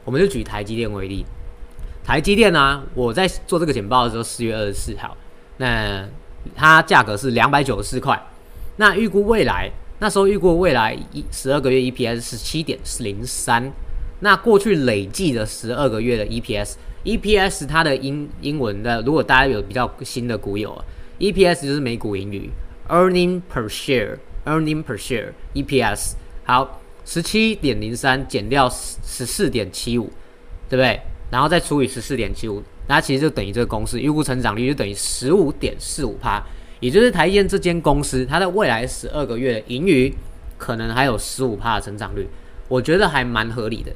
我们就举台积电为例，台积电啊，我在做这个简报的时候，4月24号，那它价格是294块，那预估未来那时候预估未来12个月 EPS 是 7.03， 那过去累计的12个月的 EPS 它的英文的，如果大家有比较新的股友，EPS 就是每股盈余 ，earning per share EPS， 好，17.03减掉14.75， 对不对？然后再除以14.75， 那其实就等于这个公式预估成长率就等于 15.45%， 也就是台积电这间公司它的未来12个月的盈余可能还有 15% 的成长率，我觉得还蛮合理的，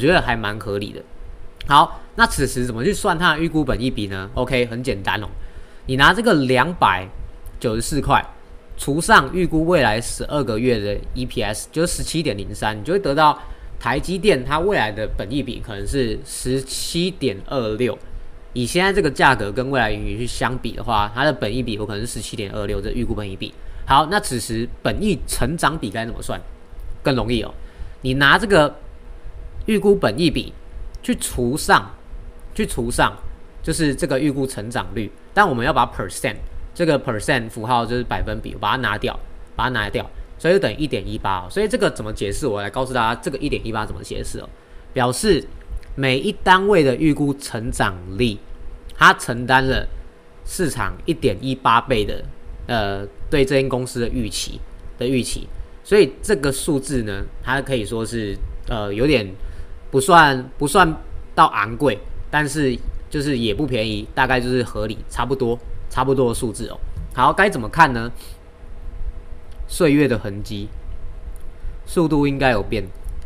好，那此时怎么去算它的预估本益比呢？ OK， 很简单你拿这个294块除上预估未来12个月的 EPS， 就是 17.03， 你就会得到台积电它未来的本益比可能是 17.26， 以现在这个价格跟未来盈余去相比的话，它的本益比有可能是 17.26， 这预估本益比。好，那此时本益成长比该怎么算？更容易你拿这个预估本益比去除上就是这个预估成长率，但我们要把 percent 这个 percent 符号就是百分比，把它拿掉，所以就等于 1.18， 所以这个怎么解释？我来告诉大家这个 1.18 怎么解释表示每一单位的预估成长力，它承担了市场 1.18 倍的对这间公司的预期，所以这个数字呢，它可以说是有点不算到昂贵，但是就是也不便宜，大概就是合理，差不多的数字好，该怎么看呢？岁月的痕迹，速度应该有变。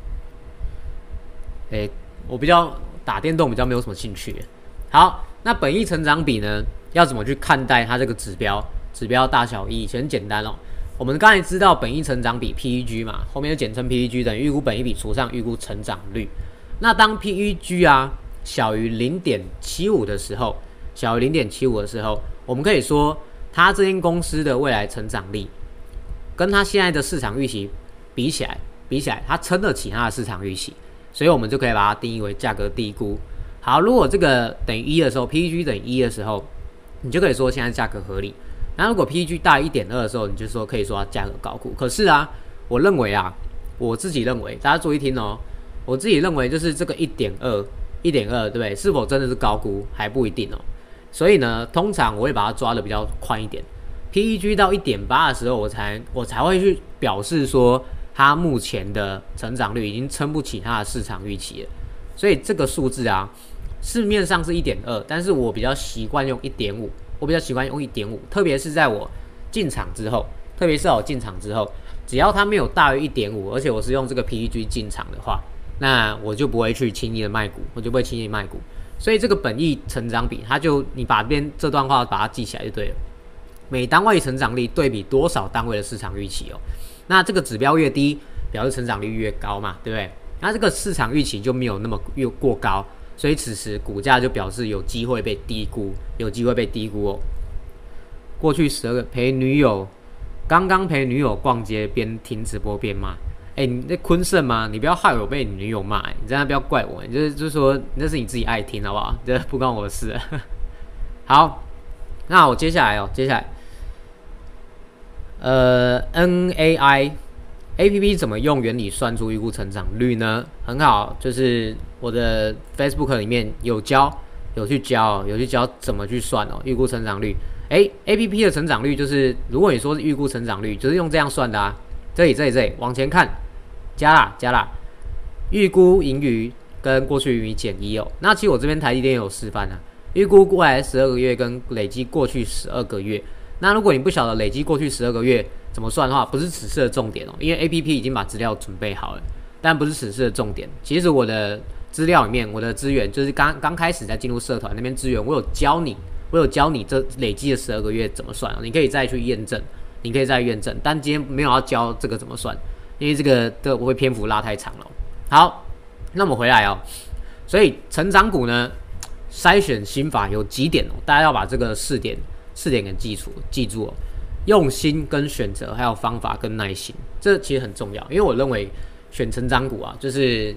我比较打电动比较没有什么兴趣。好，那本益成长比呢，要怎么去看待它这个指标大小一？很简单我们刚才知道本益成长比 PEG 嘛，后面就简称 PEG， 等于预估本益比除上预估成长率。那当 PEG 小于 0.75 的时候，我们可以说它这间公司的未来成长力跟它现在的市场预期比起来，它撑得起它的市场预期，所以我们就可以把它定义为价格低估。好，如果这个等于1的时候 ，PEG 等于1的时候，你就可以说现在价格合理。那如果 PEG 大于 1.2 的时候，你就说可以说它价格高估。可是我自己认为，大家注意听我自己认为就是这个 1.2， 对不对？是否真的是高估还不一定所以呢，通常我会把它抓的比较宽一点。PEG 到 1.8 的时候，我才会去表示说它目前的成长率已经撑不起它的市场预期了。所以这个数字市面上是 1.2， 但是我比较习惯用 1.5， 特别是在我进场之后，只要它没有大于 1.5， 而且我是用这个 PEG 进场的话，那我就不会去轻易的卖股，所以这个本益成长比，你把这段话把它记起来就对了。每单位成长力对比多少单位的市场预期那这个指标越低，表示成长率越高嘛，对不对？那这个市场预期就没有那么越过高，所以此时股价就表示有机会被低估，过去12个刚刚陪女友逛街，边听直播边骂。你在坤盛吗？你不要害我被你女友骂，你真的不要怪我，就是说那是你自己爱听，好不好？这不关我的事。好，那我接下来NAI APP 怎么用原理算出预估成长率呢？很好，就是我的 Facebook 里面有去教怎么去算预估成长率。APP 的成长率就是，如果你说是预估成长率，就是用这样算的这里往前看，加啦，预估盈余跟过去盈余减1那其实我这边台积电有示范预估未来12个月跟累积过去12个月。那如果你不晓得累积过去12个月怎么算的话，不是此次的重点因为 APP 已经把资料准备好了，但不是此次的重点。其实我的资料里面，我的资源就是刚开始在进入社团那边资源，我有教你这累积的12个月怎么算你可以再去验证，但今天没有要教这个怎么算，因为这个我会篇幅拉太长了。好，那我们回来所以成长股呢，筛选心法有几点大家要把这个4点给记住用心跟选择，还有方法跟耐心，这其实很重要。因为我认为选成长股就是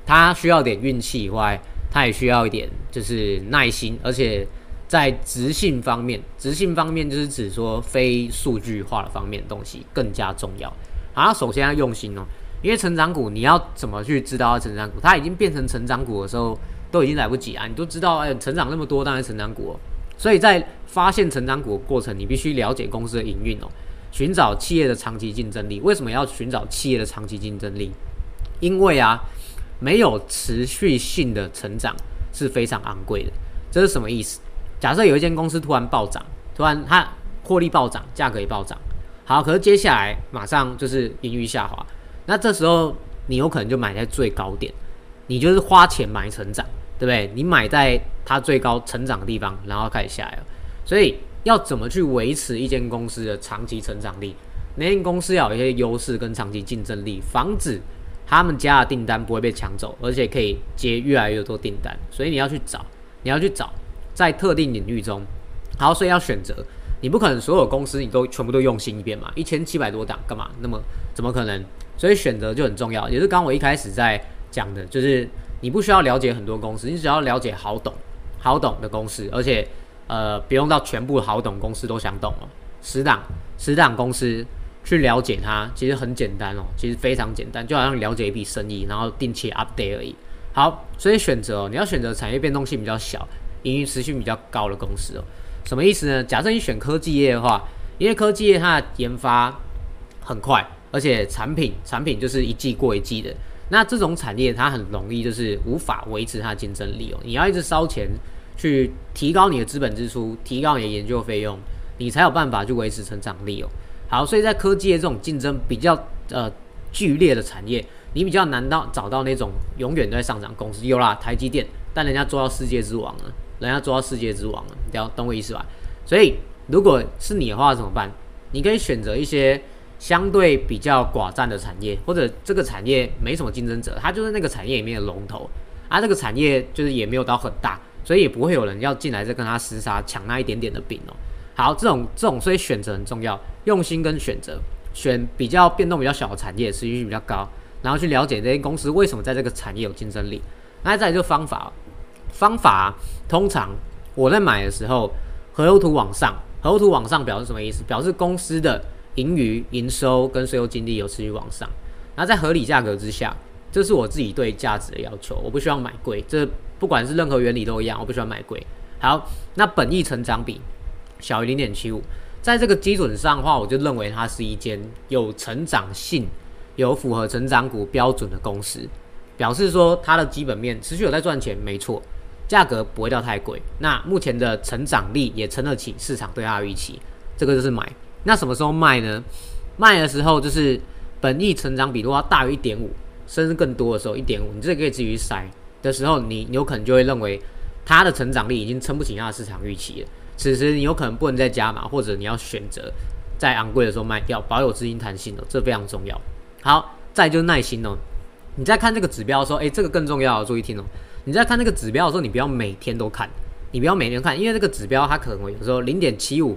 它需要点运气以外，它也需要一点就是耐心，而且在执行方面就是指说非数据化的方面的东西更加重要。好，首先要用心哦，因为成长股你要怎么去知道它成长股？它已经变成成长股的时候，都已经来不及啊！你都知道，成长那么多，当然成长股哦。所以在发现成长股的过程，你必须了解公司的营运哦，寻找企业的长期竞争力。为什么要寻找企业的长期竞争力？因为没有持续性的成长是非常昂贵的。这是什么意思？假设有一间公司突然暴涨，突然它获利暴涨，价格也暴涨，好，可是接下来马上就是盈余下滑，那这时候你有可能就买在最高点，你就是花钱买成长，对不对？你买在它最高成长的地方，然后开始下来了。所以要怎么去维持一间公司的长期成长力？那间公司要有一些优势跟长期竞争力，防止他们家的订单不会被抢走，而且可以接越来越多订单。所以你要去找在特定领域中，好，所以要选择。你不可能所有公司你都全部都用心一遍嘛，1700多档干嘛？那么怎么可能？所以选择就很重要，也是刚我一开始在讲的，就是你不需要了解很多公司，你只要了解好懂的公司，而且不用到全部好懂公司都想懂哦。10档公司去了解它，其实很简单哦，其实非常简单，就好像了解一笔生意，然后定期 update 而已。好，所以选择你要选择产业变动性比较小、盈余持续比较高的公司哦。什么意思呢？假设你选科技业的话，因为科技业它的研发很快，而且产品就是一季过一季的，那这种产业它很容易就是无法维持它的竞争力哦。你要一直烧钱去提高你的资本支出，提高你的研究费用，你才有办法去维持成长力哦。好，所以在科技业这种竞争比较剧烈的产业，你比较难找到那种永远都在上涨公司。有啦，台积电，但人家做到世界之王了。你懂我意思吧？所以如果是你的话怎么办？你可以选择一些相对比较寡占的产业，或者这个产业没什么竞争者，它就是那个产业里面的龙头啊。这个产业就是也没有到很大，所以也不会有人要进来再跟他厮杀，抢那一点点的饼哦。好，这种，所以选择很重要，用心跟选择，选比较变动比较小的产业，持续比较高，然后去了解这些公司为什么在这个产业有竞争力。那再来就方法，通常我在买的时候，河流图往上表示什么意思？表示公司的盈余、营收跟税后净利有持续往上。那在合理价格之下，这是我自己对价值的要求，我不需要买贵，这不管是任何原理都一样，我不需要买贵。好，那本益成长比小于 0.75， 在这个基准上的话，我就认为它是一间有成长性、有符合成长股标准的公司，表示说它的基本面持续有在赚钱，没错。价格不会到太贵，那目前的成长力也撑得起市场对它的预期，这个就是买。那什么时候卖呢？卖的时候就是本益成长比如果大于 1.5 甚至更多的时候 1.5， 你这个可以继续塞的时候，你有可能就会认为它的成长力已经撑不起它的市场预期了，此时你有可能不能再加码，或者你要选择在昂贵的时候卖掉，保有资金弹性哦，这非常重要。好，再来就是耐心哦。你在看这个指标的时候，这个更重要，注意听哦。你在看那个指标的时候，你不要每天都看，因为这个指标它可能有时候 0.75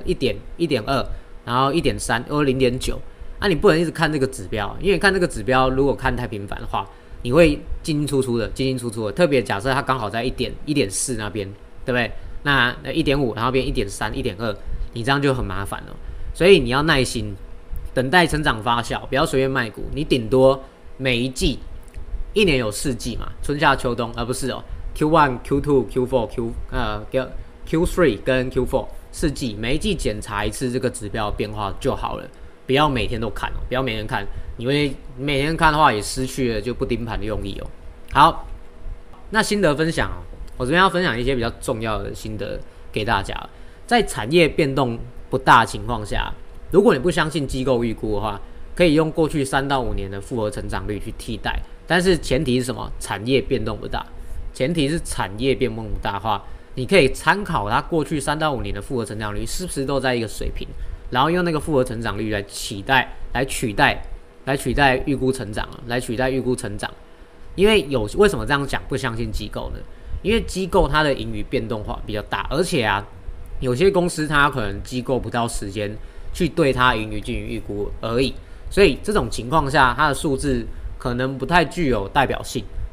1.2 然后 1.3 或 0.9， 你不能一直看这个指标，因为看这个指标如果看太频繁的话，你会进进出出的，特别假设它刚好在 1.4 那边，对不对？那 1.5 然后变 1.3 1.2， 你这样就很麻烦了。所以你要耐心等待成长发酵，不要随便卖股，你顶多每一季一年有4季嘛，春夏秋冬，而不是Q1、Q2、Q4、Q3 跟 Q4 4季，每一季检查一次这个指标变化就好了，不要每天都看不要每天看，你会每天看的话也失去了就不盯盘的用意哦。好，那心得分享我这边要分享一些比较重要的心得给大家。在产业变动不大的情况下，如果你不相信机构预估的话，可以用过去3到5年的复合成长率去替代。但是前提是什么？产业变动不大。前提是产业变动不大的话，你可以参考它过去3到5年的复合成长率是不是都在一个水平，然后用那个复合成长率来取代预估成长，因为为什么这样讲不相信机构呢？因为机构它的盈余变动化比较大，而且有些公司它可能机构不到时间去对它盈余进行预估而已，所以这种情况下它的数字可能不太具有代表性，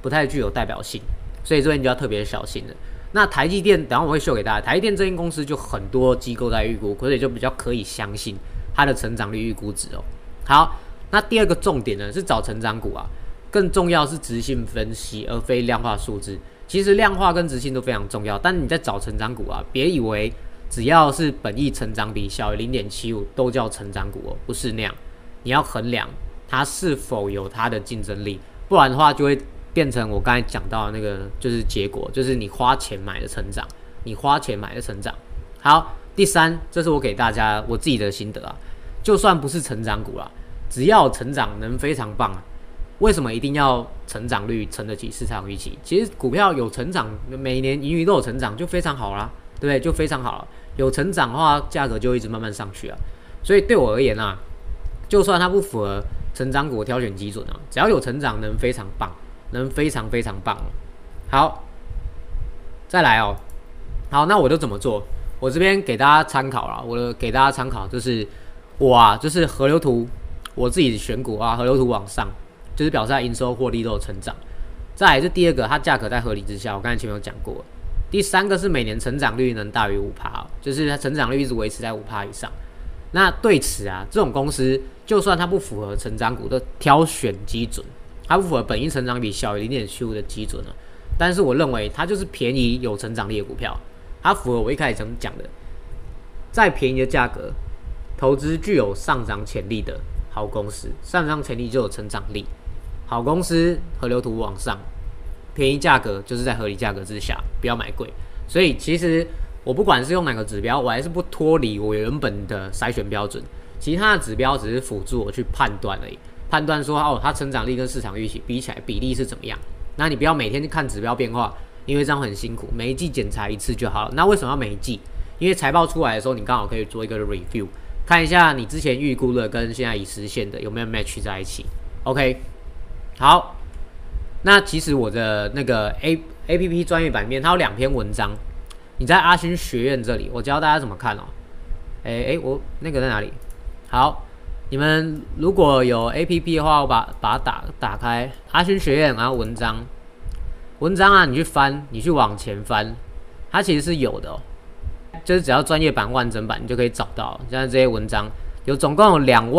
不太具有代表性，所以这边就要特别小心了。那台积电，等一下我会秀给大家。台积电这间公司就很多机构在预估，所以就比较可以相信它的成长率预估值哦。好，那第二个重点呢是找成长股啊，更重要是质性分析，而非量化数字。其实量化跟质性都非常重要，但你在找成长股啊，别以为只要是本益成长比小于 0.75 都叫成长股哦，不是那样。你要衡量它是否有它的竞争力，不然的话就会变成我刚才讲到的那个，就是结果，就是你花钱买的成长，你花钱买的成长。好，第三，这是我给大家我自己的心得啊，就算不是成长股啦，只要成长能非常棒啊，为什么一定要成长率撑得起市场预期？其实股票有成长，每年盈余都有成长，就非常好啦，对不对？就非常好了。有成长的话，价格就一直慢慢上去啊。所以对我而言啊，就算它不符合成长股的挑选基准啊，只要有成长，能非常棒，能非常非常棒。好，再来哦。好，那我就怎么做？我这边给大家参考啦，给大家参考就是我啊，就是河流图，我自己选股啊，河流图往上，就是表示它营收获利都有成长。再来是第二个，它价格在合理之下，我刚才前面有讲过。第三个是每年成长率能大于 5%， 就是它成长率一直维持在 5% 以上。那对此啊，这种公司就算它不符合成长股的挑选基准，它不符合本益成长比小于 0.75 的基准啊，但是我认为它就是便宜有成长力的股票，它符合我一开始讲的，再便宜的价格，投资具有上涨潜力的好公司，上涨潜力就有成长力。好公司河流图往上，便宜价格就是在合理价格之下，不要买贵。所以其实我不管是用哪个指标，我还是不脱离我原本的筛选标准。其他的指标只是辅助我去判断而已，判断说哦，它成长力跟市场预期比起来比例是怎么样。那你不要每天去看指标变化，因为这样很辛苦。每一季检查一次就好了。那为什么要每一季？因为财报出来的时候，你刚好可以做一个 review， 看一下你之前预估的跟现在已实现的有没有 match 在一起。OK， 好。那其实我的那个 APP 专业版面，它有2篇文章。你在阿勋学院这里，我教大家怎么看哦。我那个在哪里？好，你们如果有 APP 的话，我把它打开，阿勋学院，然后文章啊，你去翻，你去往前翻，它其实是有的哦。就是只要专业版、完整版，你就可以找到。现在这些文章总共有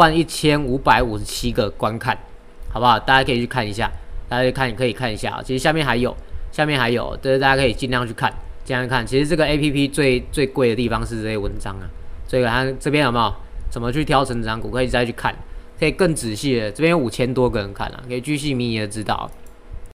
21557个观看，好不好？大家可以去看一下，可以看一下。其实下面还有，对，大家可以尽量去看。这样看，其实这个 APP 最贵的地方是这些文章啊。所以它这边有没有怎么去挑成长股，可以再去看，可以更仔细的。这边有5000多个人看啊，可以巨细靡遗的知道。